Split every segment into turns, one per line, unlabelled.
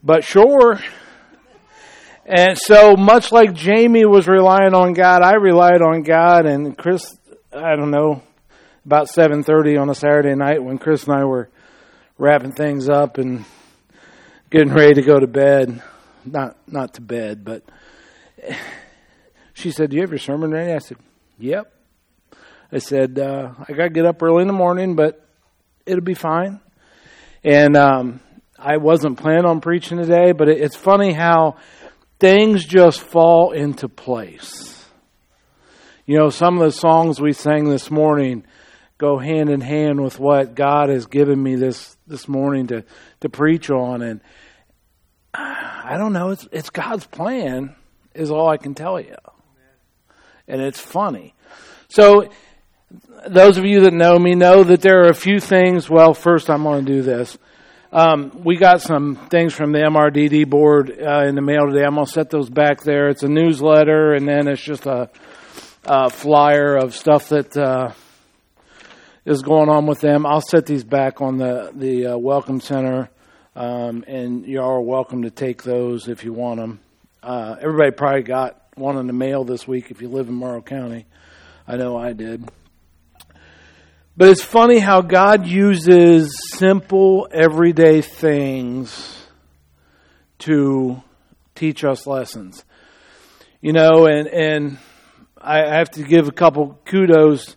but sure. And so much like Jamie was relying on God, I relied on God. And Chris, I don't know, about 7:30 on a Saturday night when Chris and I were wrapping things up and getting ready to go to bed. Not to bed, but she said, "Do you have your sermon ready?" I said, "Yep." I said, "I got to get up early in the morning, but it'll be fine." And I wasn't planning on preaching today, but it's funny how things just fall into place. You know, some of the songs we sang this morning go hand in hand with what God has given me this morning to preach on. And I don't know, it's God's plan is all I can tell you. And it's funny. So those of you that know me know that there are a few things. Well, first I'm going to do this. We got some things from the MRDD board in the mail today. I'm going to set those back there. It's a newsletter, and then it's just a flyer of stuff that is going on with them. I'll set these back on the Welcome Center, and you all are welcome to take those if you want them. Everybody probably got one in the mail this week if you live in Morrow County. I know I did. But it's funny how God uses simple, everyday things to teach us lessons. You know, and I have to give a couple kudos.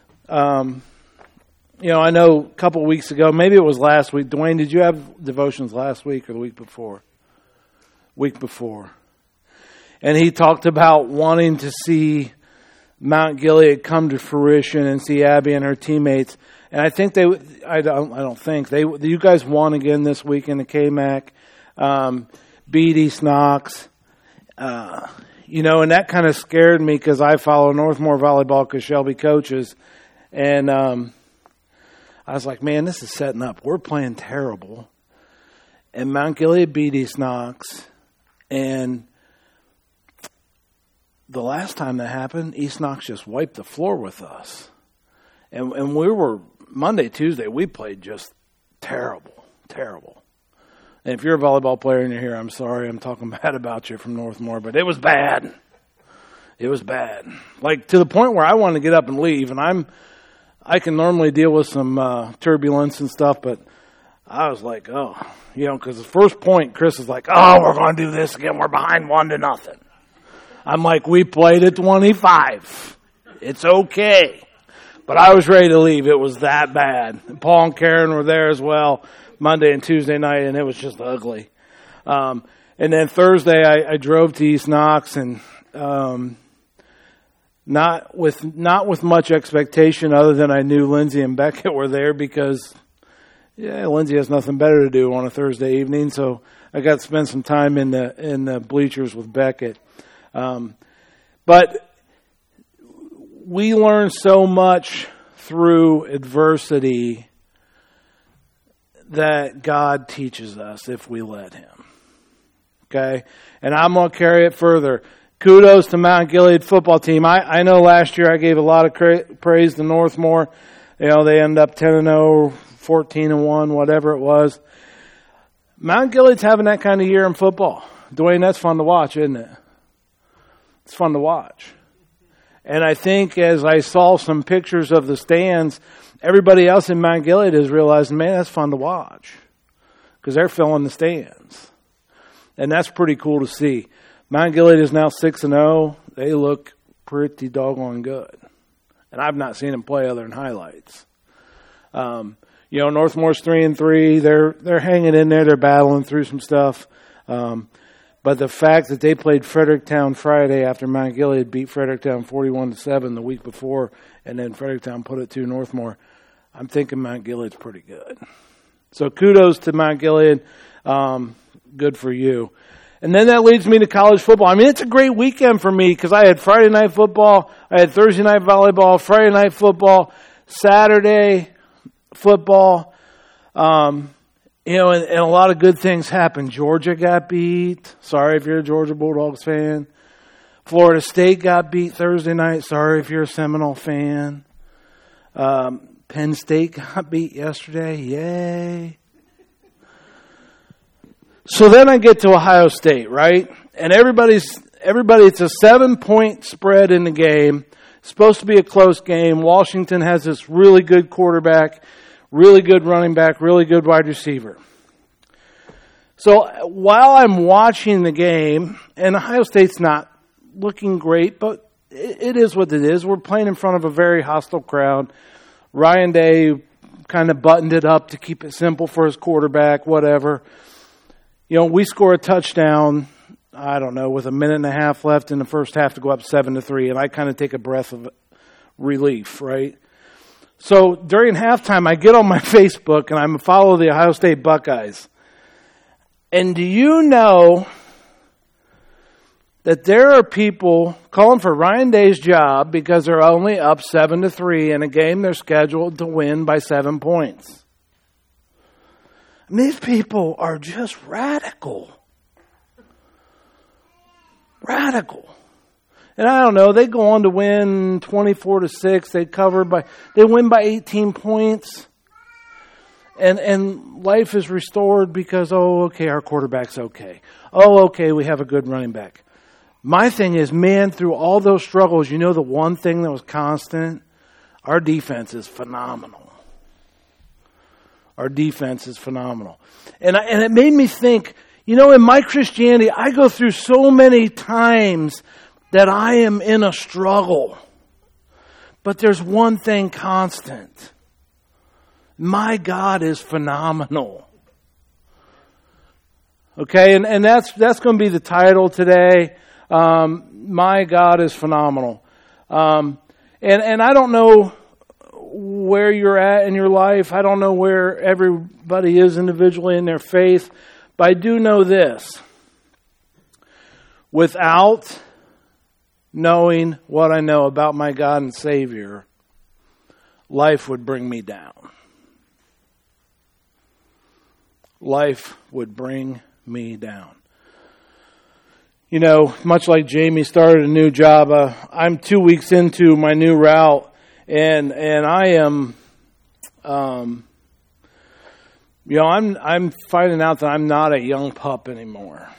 You know, I know a couple weeks ago, maybe it was last week. Dwayne, did you have devotions last week or the week before? Week before. And he talked about wanting to see Mount Gilead come to fruition and see Abby and her teammates. And I think you guys won again this week in the KMAC. Beat East Knox. You know, and that kind of scared me because I follow Northmore Volleyball because Shelby coaches. And I was like, man, this is setting up. We're playing terrible. And Mount Gilead beat East Knox. And the last time that happened, East Knox just wiped the floor with us. And we were, Monday, Tuesday, we played just terrible. And if you're a volleyball player and you're here, I'm sorry, I'm talking bad about you from Northmore, but it was bad. It was bad. Like to the point where I wanted to get up and leave, and I can normally deal with some turbulence and stuff, but I was like, oh, you know, because the first point, Chris is like, oh, we're going to do this again. We're behind 1-0. I'm like, we played at 25. It's okay. But I was ready to leave. It was that bad. And Paul and Karen were there as well Monday and Tuesday night, and it was just ugly. And then Thursday, I drove to East Knox, and not with much expectation other than I knew Lindsay and Beckett were there because, yeah, Lindsay has nothing better to do on a Thursday evening. So I got to spend some time in the bleachers with Beckett. But we learn so much through adversity that God teaches us if we let Him. Okay? And I'm going to carry it further. Kudos to Mount Gilead football team. I know last year I gave a lot of praise to Northmore. You know, they ended up 10-0, 14-1, whatever it was. Mount Gilead's having that kind of year in football. Dwayne, that's fun to watch, isn't it? It's fun to watch. And I think as I saw some pictures of the stands, everybody else in Mount Gilead is realizing, man, that's fun to watch. Because they're filling the stands. And that's pretty cool to see. Mount Gilead is now 6-0. They look pretty doggone good. And I've not seen them play other than highlights. You know, Northmore's 3-3. They're hanging in there. They're battling through some stuff. But the fact that they played Fredericktown Friday after Mount Gilead beat Fredericktown 41-7 the week before, and then Fredericktown put it to Northmore, I'm thinking Mount Gilead's pretty good. So kudos to Mount Gilead. Good for you. And then that leads me to college football. I mean, it's a great weekend for me because I had Friday night football, I had Thursday night volleyball, Friday night football, Saturday football. You know, and a lot of good things happened. Georgia got beat. Sorry if you're a Georgia Bulldogs fan. Florida State got beat Thursday night. Sorry if you're a Seminole fan. Penn State got beat yesterday. Yay. So then I get to Ohio State, right? And everybody, it's a 7-point spread in the game. It's supposed to be a close game. Washington has this really good quarterback, really good running back, really good wide receiver. So while I'm watching the game, and Ohio State's not looking great, but it is what it is. We're playing in front of a very hostile crowd. Ryan Day kind of buttoned it up to keep it simple for his quarterback, whatever. You know, we score a touchdown, I don't know, with a minute and a half left in the first half to go up 7-3, and I kind of take a breath of relief, right? So during halftime, I get on my Facebook, and I follow the Ohio State Buckeyes. And do you know that there are people calling for Ryan Day's job because they're only up 7-3 in a game they're scheduled to win by 7 points? I mean, these people are just radical. Radical. And I don't know, they go on to win 24-6. They win by 18 points. And life is restored because, okay, our quarterback's okay. Okay, we have a good running back. My thing is, man, through all those struggles, you know the one thing that was constant? Our defense is phenomenal. Our defense is phenomenal. And it made me think, you know, in my Christianity, I go through so many times that I am in a struggle. But there's one thing constant. My God is phenomenal. Okay, and that's going to be the title today. My God is phenomenal. And I don't know where you're at in your life. I don't know where everybody is individually in their faith. But I do know this. Without knowing what I know about my God and Savior, life would bring me down. Life would bring me down. You know, much like Jamie started a new job, I'm 2 weeks into my new route, and I am, you know, I'm finding out that I'm not a young pup anymore.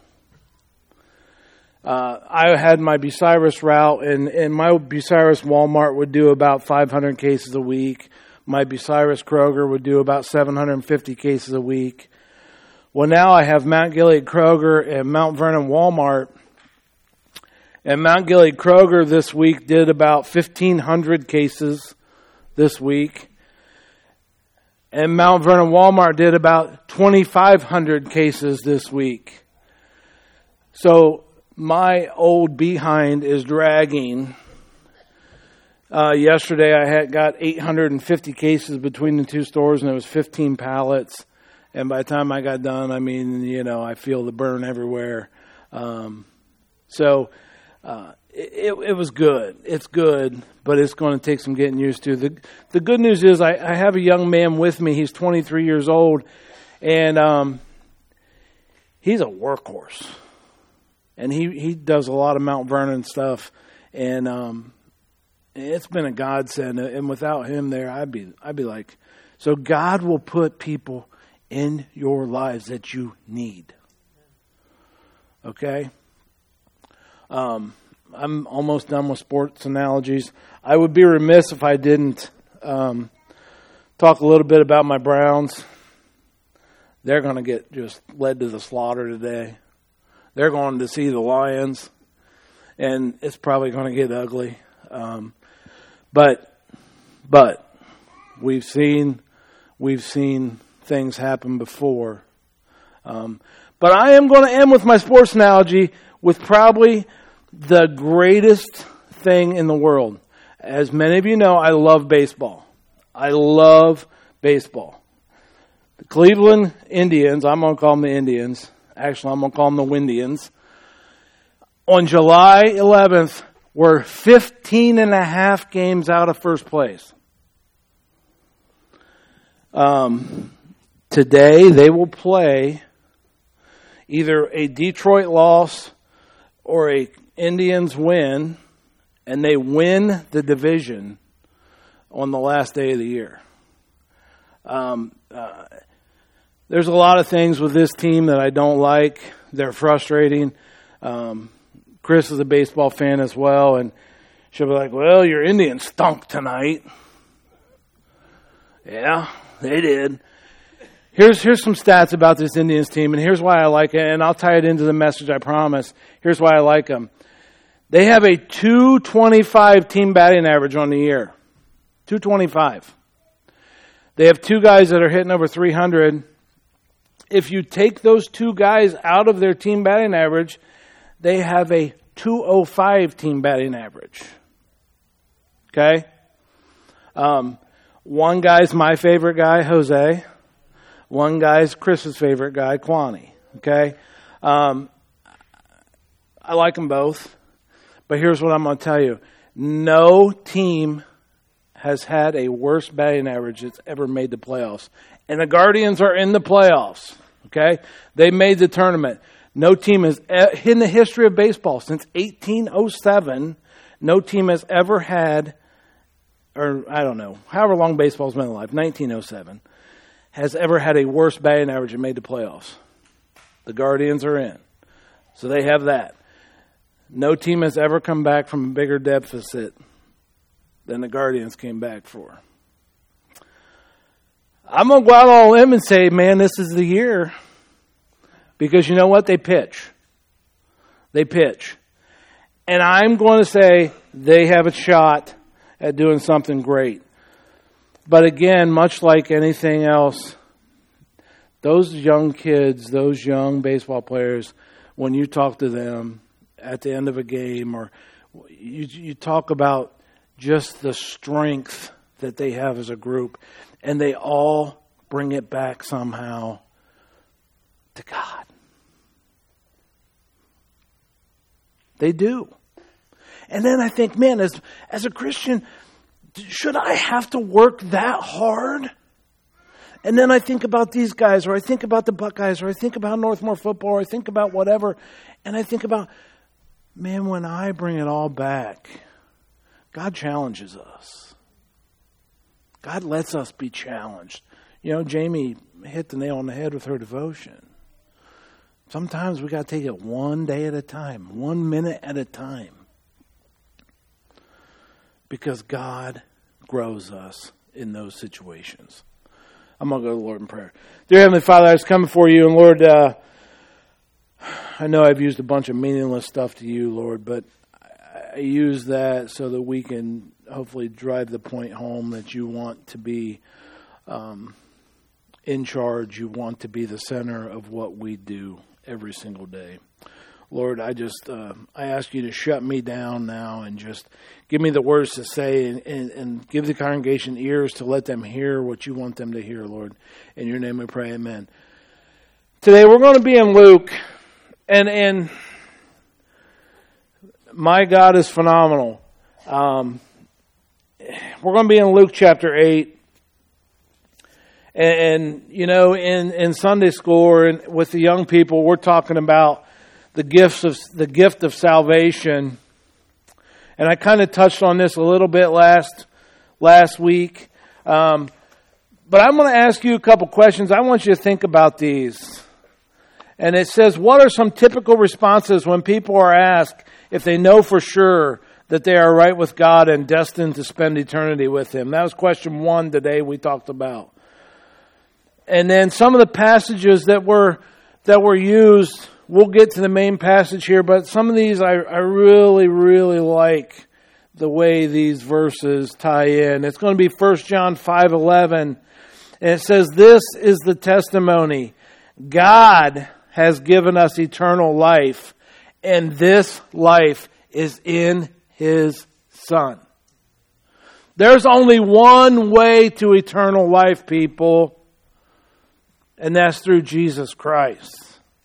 I had my Bucyrus route, and my Bucyrus Walmart would do about 500 cases a week. My Bucyrus Kroger would do about 750 cases a week. Well, now I have Mount Gilead Kroger and Mount Vernon Walmart. And Mount Gilead Kroger this week did about 1,500 cases this week. And Mount Vernon Walmart did about 2,500 cases this week. So my old behind is dragging. Yesterday I got 850 cases between the two stores, and it was 15 pallets. And by the time I got done, I mean, you know, I feel the burn everywhere. It was good. It's good, but it's going to take some getting used to. The good news is I have a young man with me. He's 23 years old, and he's a workhorse. And he does a lot of Mount Vernon stuff, and it's been a godsend. And without him there, I'd be like, so God will put people in your lives that you need. Okay? I'm almost done with sports analogies. I would be remiss if I didn't talk a little bit about my Browns. They're going to get just led to the slaughter today. They're going to see the Lions, and it's probably going to get ugly. But we've seen things happen before. But I am going to end with my sports analogy with probably the greatest thing in the world. As many of you know, I love baseball. I love baseball. The Cleveland Indians, I'm going to call them the Indians. Actually, I'm going to call them the Windians. On July 11th, we're 15 and a half games out of first place. Today, they will play either a Detroit loss or a Indians win, and they win the division on the last day of the year. There's a lot of things with this team that I don't like. They're frustrating. Chris is a baseball fan as well, and she'll be like, well, your Indians stunk tonight. Yeah, they did. Here's some stats about this Indians team, and here's why I like it, and I'll tie it into the message, I promise. Here's why I like them. They have a 225 team batting average on the year. 225. They have two guys that are hitting over 300. If you take those two guys out of their team batting average, they have a 205 team batting average. Okay? One guy's my favorite guy, Jose. One guy's Chris's favorite guy, Kwani. Okay? I like them both. But here's what I'm going to tell you. No team has had a worse batting average that's ever made the playoffs. And the Guardians are in the playoffs. Okay? They made the tournament. No team has, in the history of baseball, since 1807, no team has ever had, or I don't know, however long baseball's been alive, 1907, has ever had a worse batting average and made the playoffs. The Guardians are in. So they have that. No team has ever come back from a bigger deficit than the Guardians came back for. I'm going to go out on a limb and say, man, this is the year. Because you know what? They pitch. They pitch. And I'm going to say they have a shot at doing something great. But again, much like anything else, those young kids, those young baseball players, when you talk to them at the end of a game, or you talk about just the strength that they have as a group, and they all bring it back somehow to God. They do. And then I think, man, as a Christian, should I have to work that hard? And then I think about these guys, or I think about the Buckeyes, or I think about Northmore football, or I think about whatever, and I think about, man, when I bring it all back, God challenges us. God lets us be challenged. You know, Jamie hit the nail on the head with her devotion. Sometimes we got to take it one day at a time, 1 minute at a time. Because God grows us in those situations. I'm going to go to the Lord in prayer. Dear Heavenly Father, I was coming for you, and Lord, I know I've used a bunch of meaningless stuff to you, Lord, but I use that so that we can hopefully drive the point home that you want to be in charge. You want to be the center of what we do every single day. Lord, I ask you to shut me down now and just give me the words to say and give the congregation ears to let them hear what you want them to hear, Lord. In your name we pray, amen. Today we're going to be in Luke, and my God is phenomenal. We're going to be in Luke chapter 8. And you know, in Sunday school or with the young people, we're talking about the gift of salvation. And I kind of touched on this a little bit last week. But I'm going to ask you a couple questions. I want you to think about these. And it says, what are some typical responses when people are asked if they know for sure that they are right with God and destined to spend eternity with Him? That was question 1 today we talked about. And then some of the passages that were used, we'll get to the main passage here, but some of these I really, really like the way these verses tie in. It's going to be 1 John 5:11, and it says, this is the testimony. God has given us eternal life, and this life is in His Son. There's only one way to eternal life, people, and that's through Jesus Christ.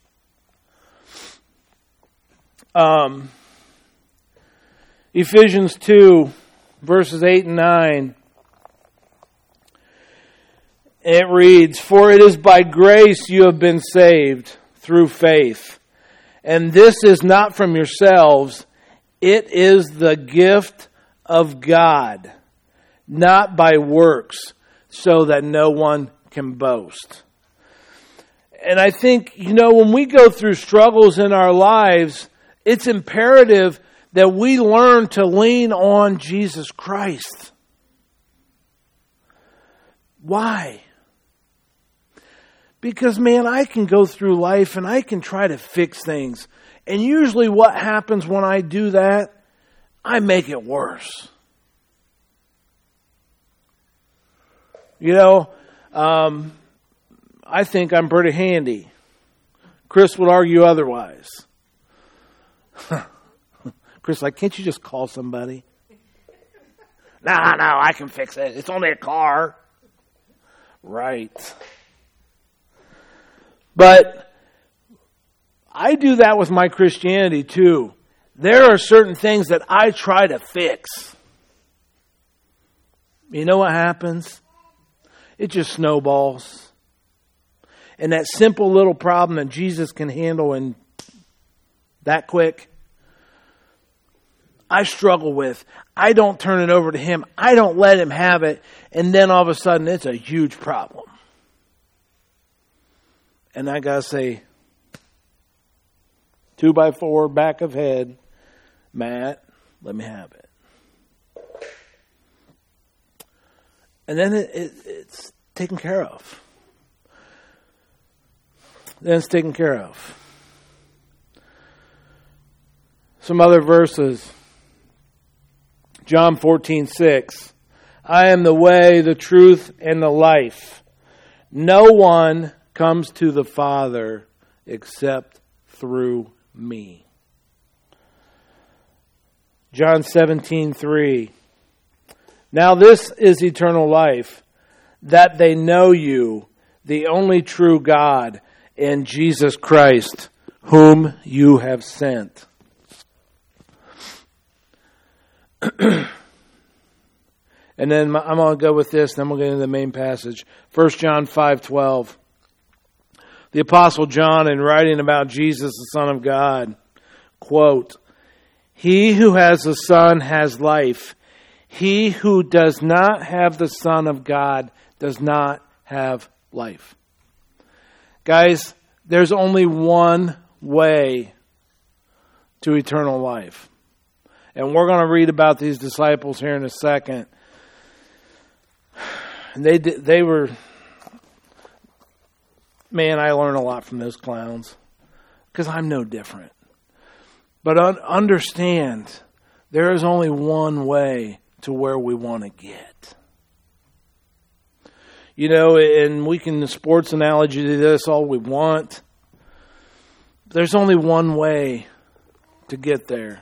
Ephesians 2, verses 8 and 9. It reads, for it is by grace you have been saved through faith. And this is not from yourselves. It is the gift of God, not by works, so that no one can boast. And I think, when we go through struggles in our lives, it's imperative that we learn to lean on Jesus Christ. Why? Because, man, I can go through life and I can try to fix things. And usually what happens when I do that, I make it worse. I think I'm pretty handy. Chris would argue otherwise. Chris, can't you just call somebody? No, I can fix it. It's only a car. Right. But I do that with my Christianity too. There are certain things that I try to fix. You know what happens? It just snowballs. And that simple little problem that Jesus can handle in that quick, I struggle with. I don't turn it over to Him. I don't let Him have it. And then all of a sudden, it's a huge problem. And I got to say, 2x4, back of head, Matt, let me have it. And then it's taken care of. Then it's taken care of. Some other verses. John 14:6. I am the way, the truth, and the life. No one comes to the Father except through me. John 17:3. Now this is eternal life, that they know you, the only true God, and Jesus Christ, whom you have sent. And then I'm going to go with this, then we'll get into the main passage. 1 John 5:12. The Apostle John, in writing about Jesus, the Son of God, quote, He who has the Son has life. He who does not have the Son of God does not have life. Guys, there's only one way to eternal life. And we're going to read about these disciples here in a second. And they were, man, I learn a lot from those clowns. Because I'm no different. But understand, there is only one way to where we want to get. And we can sports analogy to this all we want. There's only one way to get there.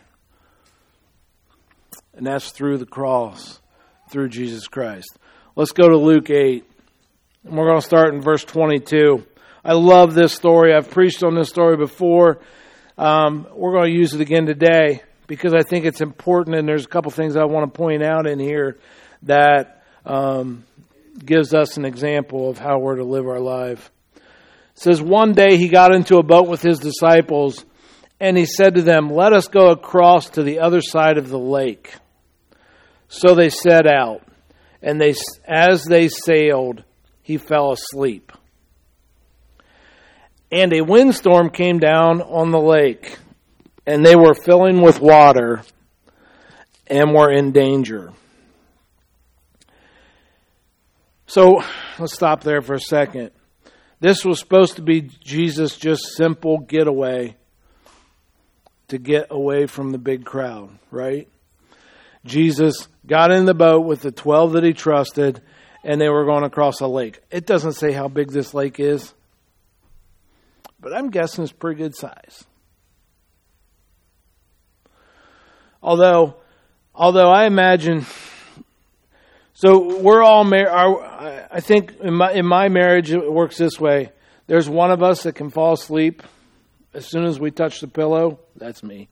And that's through the cross, through Jesus Christ. Let's go to Luke 8. And we're going to start in verse 22. I love this story. I've preached on this story before. We're going to use it again today because I think it's important, and there's a couple things I want to point out in here that gives us an example of how we're to live our life. It says, one day he got into a boat with his disciples, and he said to them, let us go across to the other side of the lake. So they set out, and as they sailed, he fell asleep. And a windstorm came down on the lake, and they were filling with water and were in danger. So let's stop there for a second. This was supposed to be Jesus' just simple getaway to get away from the big crowd, right? Jesus got in the boat with the 12 that he trusted, and they were going across a lake. It doesn't say how big this lake is, but I'm guessing it's pretty good size. Although I imagine, so we're all I think in my marriage it works this way. There's one of us that can fall asleep as soon as we touch the pillow. That's me.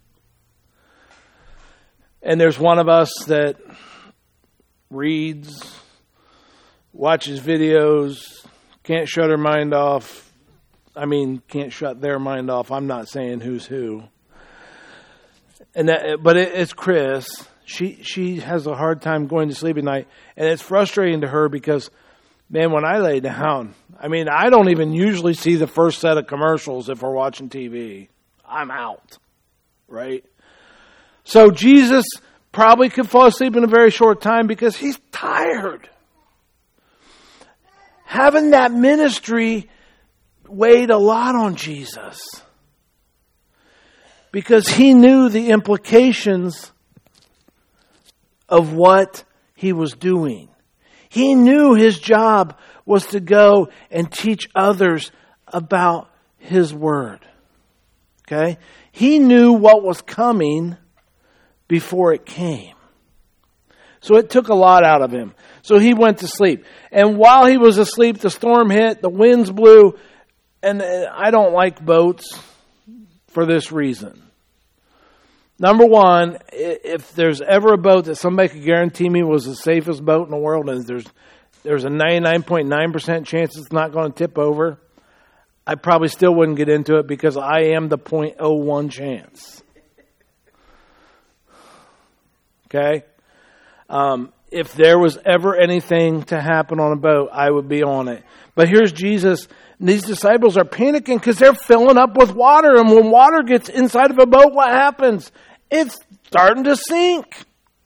And there's one of us that reads, watches videos, can't shut her mind off. Can't shut their mind off. I'm not saying who's who. But it's Chris. She has a hard time going to sleep at night, and it's frustrating to her because Man, when I lay down, I don't even usually see the first set of commercials if we're watching TV. I'm out, right? So Jesus probably could fall asleep in a very short time because he's tired. Having that ministry weighed a lot on Jesus because he knew the implications of what he was doing. He knew his job was to go and teach others about his word. Okay? He knew what was coming before it came. So it took a lot out of him. So he went to sleep. And while he was asleep, the storm hit, the winds blew, and I don't like boats for this reason. Number one, if there's ever a boat that somebody could guarantee me was the safest boat in the world, and there's a 99.9% chance it's not going to tip over, I probably still wouldn't get into it because I am the 0.01 chance. Okay? If there was ever anything to happen on a boat, I would be on it. But here's Jesus. And these disciples are panicking because they're filling up with water. And when water gets inside of a boat, what happens? It's starting to sink.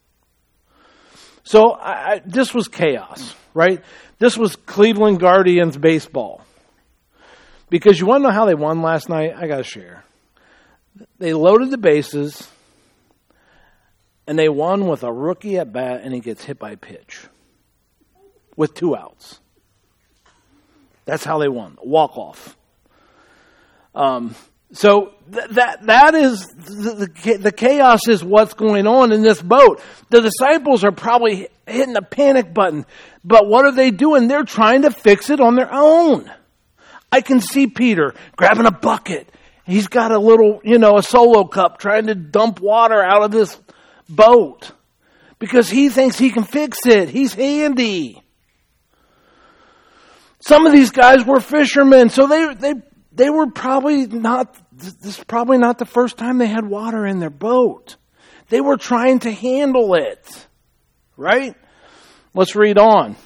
So this was chaos, right? This was Cleveland Guardians baseball. Because you want to know how they won last night? I got to share. They loaded the bases, and they won with a rookie at bat, and he gets hit by a pitch with 2 outs. That's how they won. Walk-off. So that is the chaos is what's going on in this boat. The disciples are probably hitting the panic button. But what are they doing? They're trying to fix it on their own. I can see Peter grabbing a bucket. He's got a little, a solo cup trying to dump water out of this boat because he thinks he can fix it. He's handy. Some of these guys were fishermen, so they were probably not. This is probably not the first time they had water in their boat. They were trying to handle it, right? Let's read on.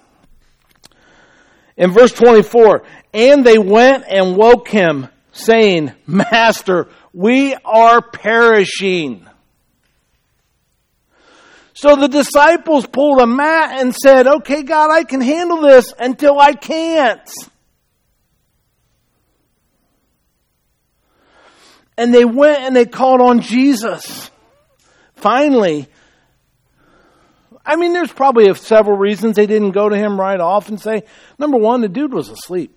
In verse 24, and they went and woke him, saying, Master, we are perishing. So the disciples pulled a mat and said, okay, God, I can handle this until I can't. And they went and they called on Jesus. Finally, there's probably several reasons they didn't go to him right off and say, number one, the dude was asleep.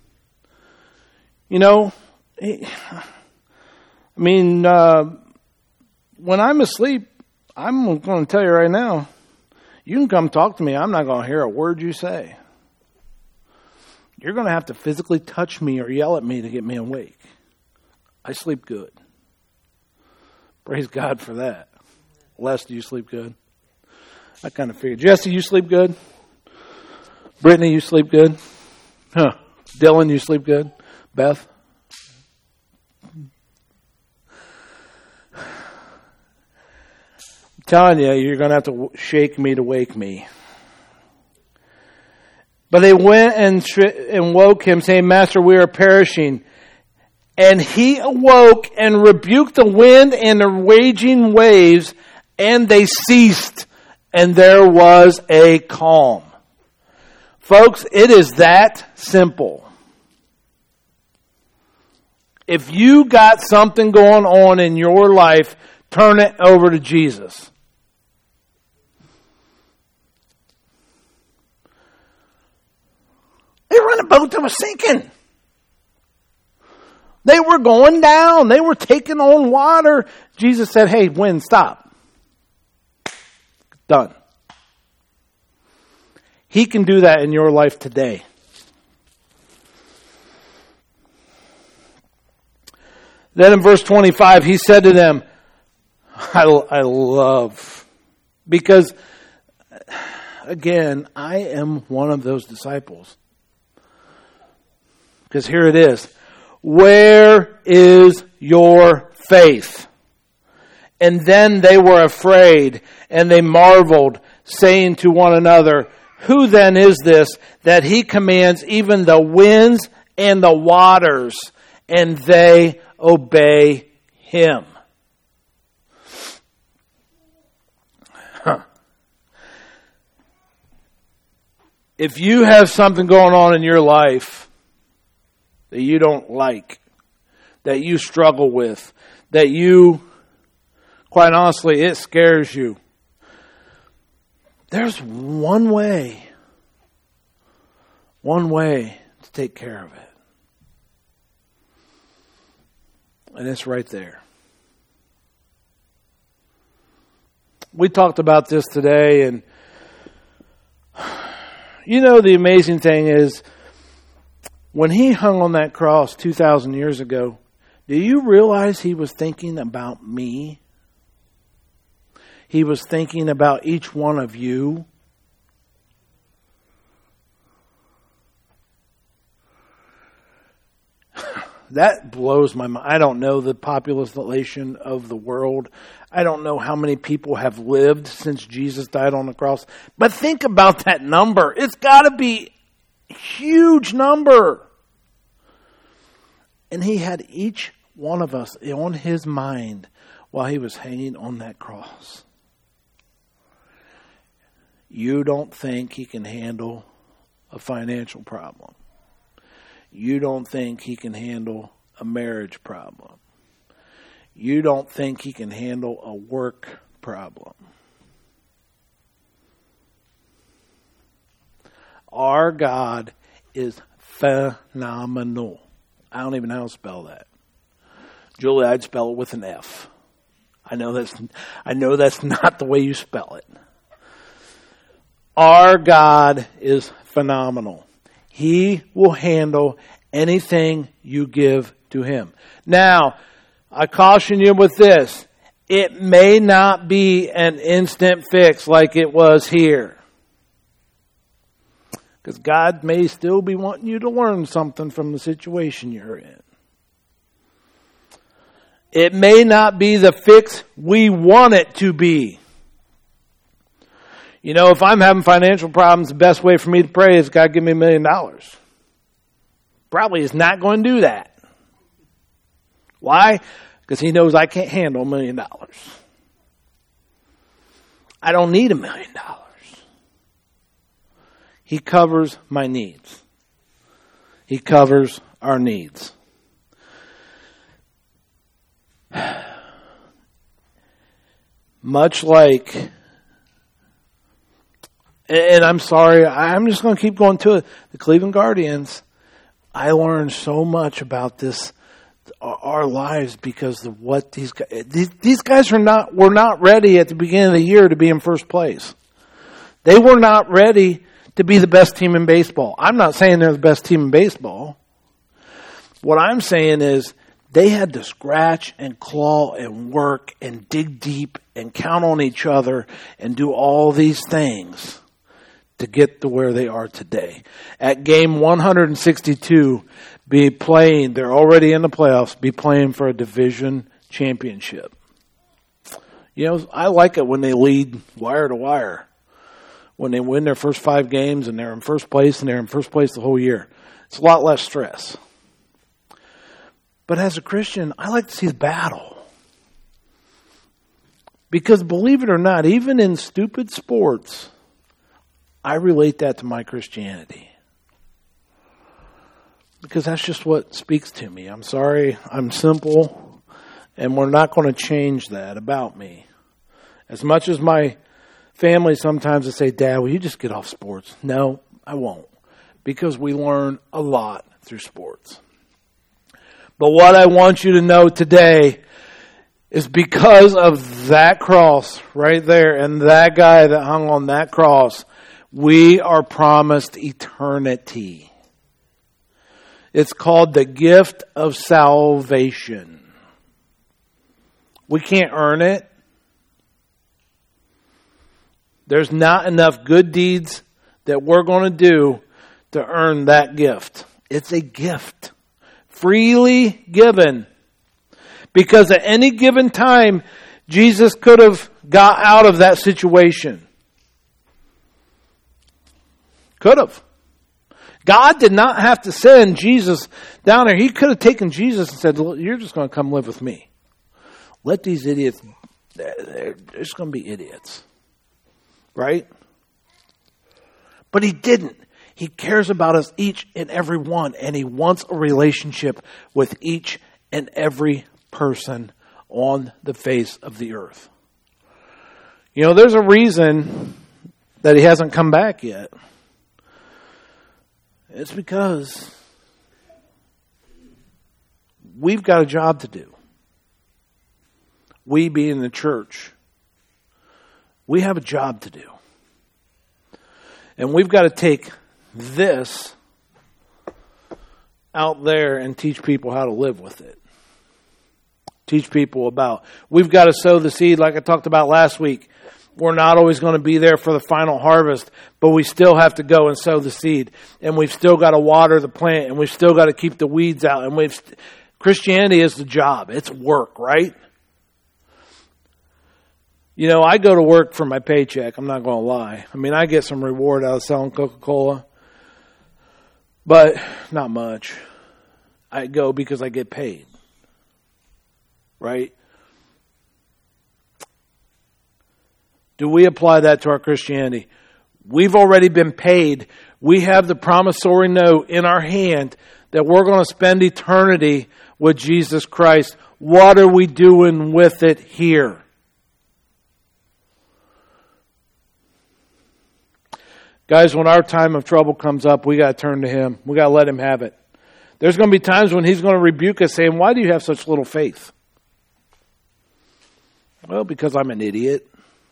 When I'm asleep, I'm going to tell you right now, you can come talk to me. I'm not going to hear a word you say. You're going to have to physically touch me or yell at me to get me awake. I sleep good. Praise God for that. Les, do you sleep good? I kind of figured. Jesse, you sleep good? Brittany, you sleep good? Huh. Dylan, you sleep good? Beth? I'm telling you, you're going to have to shake me to wake me. But they went and woke him, saying, Master, we are perishing. And he awoke and rebuked the wind and the raging waves, and they ceased, and there was a calm. Folks, it is that simple. If you got something going on in your life, turn it over to Jesus. They were in a boat that was sinking. They were going down. They were taking on water. Jesus said, hey, wind, stop. Done. He can do that in your life today. Then in verse 25, he said to them, I love, because, again, I am one of those disciples. Because here it is. Where is your faith? And then they were afraid, and they marveled, saying to one another, Who then is this that he commands even the winds and the waters, and they obey him? If you have something going on in your life that you don't like, that you struggle with, that you, quite honestly, it scares you, there's one way to take care of it. And it's right there. We talked about this today, and you know, the amazing thing is, when he hung on that cross 2,000 years ago, do you realize he was thinking about me? He was thinking about each one of you. That blows my mind. I don't know the population of the world. I don't know how many people have lived since Jesus died on the cross. But think about that number. It's got to be a huge number. And he had each one of us on his mind while he was hanging on that cross. You don't think he can handle a financial problem. You don't think he can handle a marriage problem. You don't think he can handle a work problem. Our God is phenomenal. I don't even know how to spell that. Julie, I'd spell it with an F. I know that's not the way you spell it. Our God is phenomenal. He will handle anything you give to him. Now, I caution you with this. It may not be an instant fix like it was here. Because God may still be wanting you to learn something from the situation you're in. It may not be the fix we want it to be. You know, if I'm having financial problems, the best way for me to pray is, God, give me $1 million. Probably is not going to do that. Why? Because he knows I can't handle $1 million. I don't need $1 million. He covers my needs. He covers our needs. Much like, and I'm sorry, I'm just going to keep going to it. The Cleveland Guardians, I learned so much about this, our lives, because of what these guys were not ready at the beginning of the year to be in first place. They were not ready to be the best team in baseball. I'm not saying they're the best team in baseball. What I'm saying is they had to scratch and claw and work and dig deep and count on each other and do all these things to get to where they are today. At game 162, be playing, they're already in the playoffs, be playing for a division championship. You know, I like it when they lead wire to wire. When they win their first 5 games and they're in first place and they're in first place the whole year. It's a lot less stress. But as a Christian, I like to see the battle. Because believe it or not, even in stupid sports, I relate that to my Christianity. Because that's just what speaks to me. I'm sorry, I'm simple, and we're not going to change that about me. As much as my family sometimes will say, Dad, will you just get off sports? No, I won't. Because we learn a lot through sports. But what I want you to know today is because of that cross right there and that guy that hung on that cross, we are promised eternity. It's called the gift of salvation. We can't earn it. There's not enough good deeds that we're going to do to earn that gift. It's a gift. Freely given. Because at any given time, Jesus could have got out of that situation. Could have. God did not have to send Jesus down there. He could have taken Jesus and said, you're just going to come live with me. Let these idiots, they're just going to be idiots. Right? But he didn't. He cares about us each and every one, and he wants a relationship with each and every person on the face of the earth. You know, there's a reason that he hasn't come back yet. It's because we've got a job to do. We being the church, we have a job to do. And we've got to take this out there and teach people how to live with it. Teach people about, we've got to sow the seed like I talked about last week. We're not always going to be there for the final harvest, but we still have to go and sow the seed. And we've still got to water the plant, and we've still got to keep the weeds out. And Christianity is the job. It's work, right? You know, I go to work for my paycheck. I'm not going to lie. I mean, I get some reward out of selling Coca-Cola, but not much. I go because I get paid, right? Do we apply that to our Christianity? We've already been paid. We have the promissory note in our hand that we're going to spend eternity with Jesus Christ. What are we doing with it here? Guys, when our time of trouble comes up, we got to turn to him. We got to let him have it. There's going to be times when he's going to rebuke us saying, why do you have such little faith? Well, because I'm an idiot.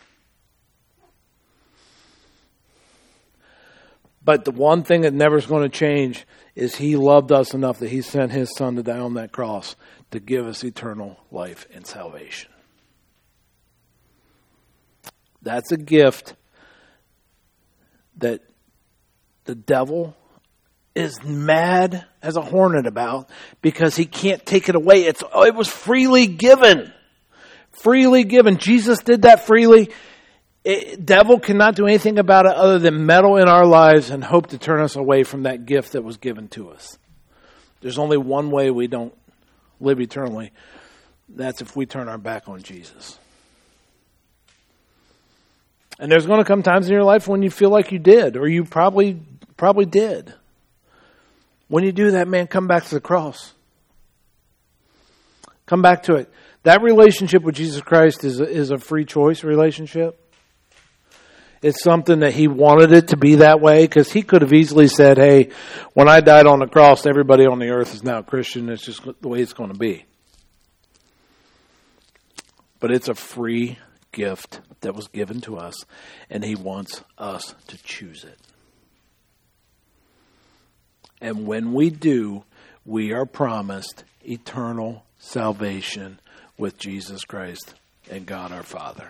But the one thing that never is going to change is he loved us enough that he sent his son to die on that cross to give us eternal life and salvation. That's a gift that the devil is mad as a hornet about because he can't take it away. It was freely given. Freely given. Jesus did that freely. Devil cannot do anything about it other than meddle in our lives and hope to turn us away from that gift that was given to us. There's only one way we don't live eternally. That's if we turn our back on Jesus. And there's going to come times in your life when you feel like you did, or you probably did. When you do that, man, come back to the cross. Come back to it. That relationship with Jesus Christ is a free choice relationship. It's something that he wanted it to be that way, because he could have easily said, hey, when I died on the cross, everybody on the earth is now Christian. It's just the way it's going to be. But it's a free gift that was given to us, and he wants us to choose it. And when we do, we are promised eternal salvation with Jesus Christ and God our Father.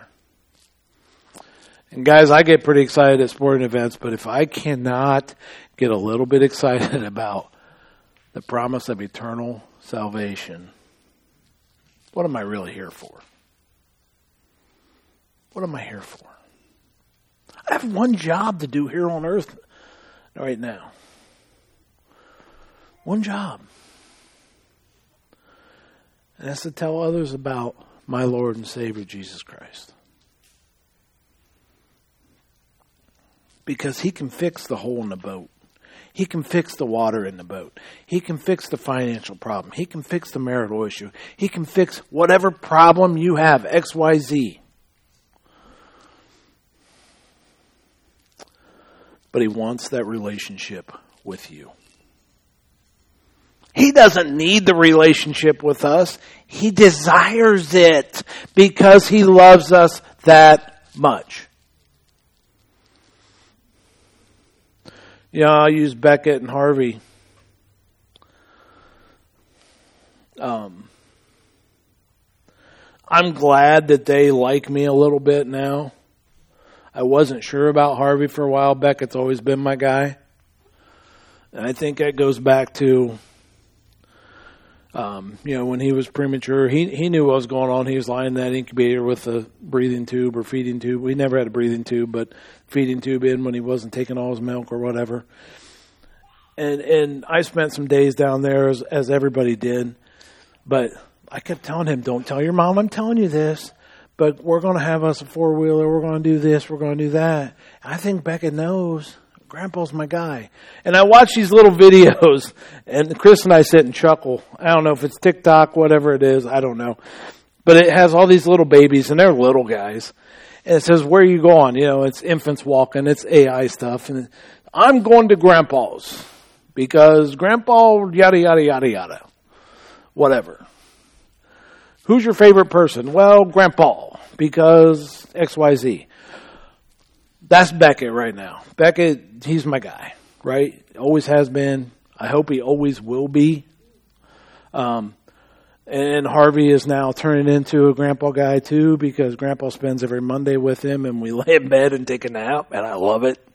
And guys, I get pretty excited at sporting events, but if I cannot get a little bit excited about the promise of eternal salvation, what am I really here for? What am I here for? I have one job to do here on earth right now. One job. And that's to tell others about my Lord and Savior, Jesus Christ. Because he can fix the hole in the boat. He can fix the water in the boat. He can fix the financial problem. He can fix the marital issue. He can fix whatever problem you have, X, Y, Z. But he wants that relationship with you. He doesn't need the relationship with us. He desires it because he loves us that much. I'll use Beckett and Harvey. I'm glad that they like me a little bit now. I wasn't sure about Harvey for a while. Beckett's always been my guy. And I think that goes back to When he was premature, he knew what was going on. He was lying in that incubator with a breathing tube or feeding tube. We never had a breathing tube, but feeding tube in when he wasn't taking all his milk or whatever. And I spent some days down there as everybody did. But I kept telling him, don't tell your mom I'm telling you this. But we're going to have us a four-wheeler. We're going to do this. We're going to do that. I think Beckett knows. Grandpa's my guy. And I watch these little videos, and Chris and I sit and chuckle. I don't know if it's TikTok, whatever it is. I don't know. But it has all these little babies, and they're little guys. And it says, where are you going? It's infants walking. It's AI stuff. And I'm going to Grandpa's because Grandpa, yada, yada, yada, yada. Whatever. Who's your favorite person? Well, Grandpa, because XYZ. That's Beckett right now. Beckett, he's my guy, right? Always has been. I hope he always will be. And Harvey is now turning into a grandpa guy too, because Grandpa spends every Monday with him and we lay in bed and take a nap, and I love it.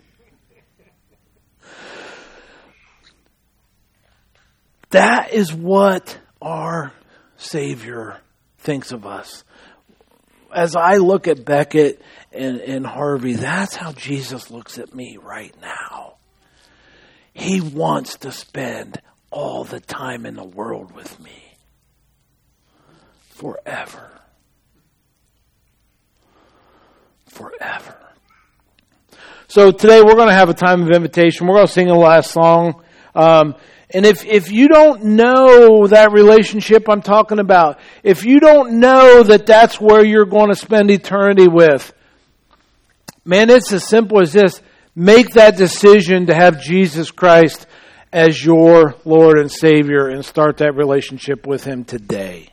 That is what our Savior thinks of us. As I look at Beckett and Harvey, that's how Jesus looks at me right now. He wants to spend all the time in the world with me. Forever. Forever. So today we're going to have a time of invitation. We're going to sing the last song. And if you don't know that relationship I'm talking about, if you don't know that that's where you're going to spend eternity with, man, it's as simple as this. Make that decision to have Jesus Christ as your Lord and Savior and start that relationship with Him today.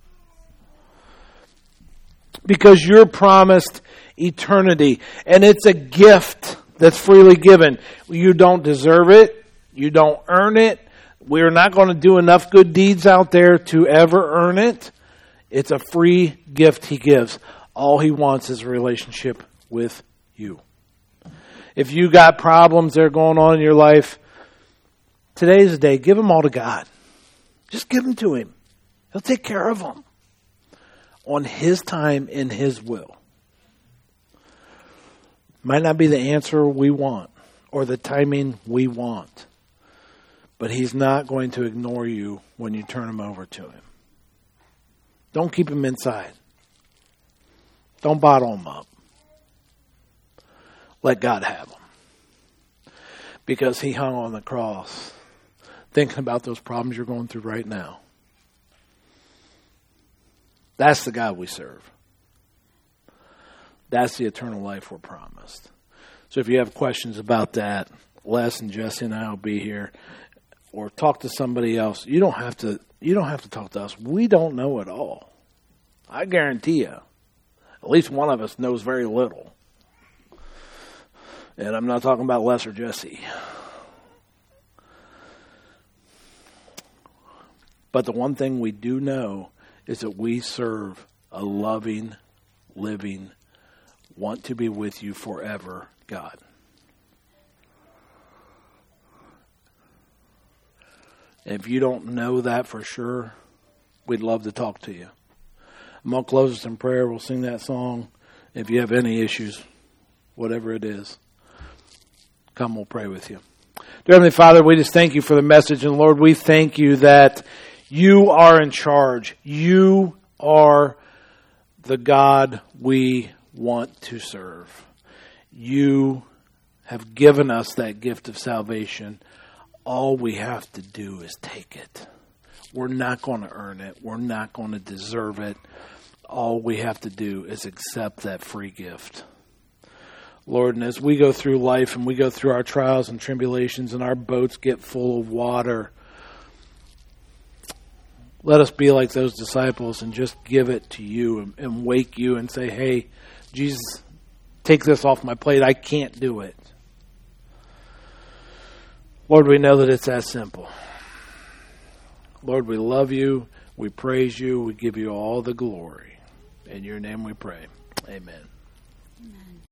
Because you're promised eternity. And it's a gift that's freely given. You don't deserve it. You don't earn it. We're not going to do enough good deeds out there to ever earn it. It's a free gift He gives. All He wants is a relationship with you. If you got problems that are going on in your life, today's the day. Give them all to God. Just give them to Him. He'll take care of them on His time in His will. Might not be the answer we want or the timing we want. But He's not going to ignore you when you turn Him over to Him. Don't keep Him inside. Don't bottle Him up. Let God have Him. Because He hung on the cross thinking about those problems you're going through right now. That's the God we serve. That's the eternal life we're promised. So if you have questions about that, Les and Jesse and I will be here. Or talk to somebody else. You don't have to talk to us. We don't know it all. I guarantee you. At least one of us knows very little. And I'm not talking about Les or Jesse. But the one thing we do know is that we serve a loving, living, want to be with you forever God. If you don't know that for sure, we'd love to talk to you. I'm going to close us in prayer. We'll sing that song. If you have any issues, whatever it is, come, we'll pray with you. Dear Heavenly Father, we just thank you for the message. And Lord, we thank you that you are in charge. You are the God we want to serve. You have given us that gift of salvation. All we have to do is take it. We're not going to earn it. We're not going to deserve it. All we have to do is accept that free gift. Lord, and as we go through life and we go through our trials and tribulations and our boats get full of water, let us be like those disciples and just give it to you and wake you and say, hey, Jesus, take this off my plate. I can't do it. Lord, we know that it's that simple. Lord, we love you. We praise you. We give you all the glory. In your name we pray. Amen.